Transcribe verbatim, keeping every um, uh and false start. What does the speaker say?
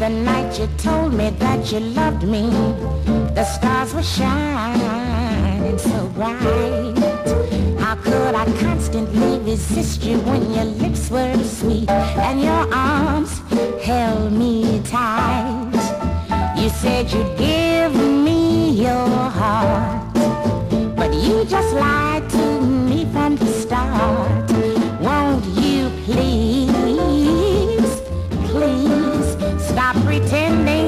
the night you told me that you loved me, the stars were shining so bright. How could I constantly resist you when your lips were sweet and your arms held me tight? You said you'd give me your heart, but you just lied to me from the start. Won't you please, please stop pretending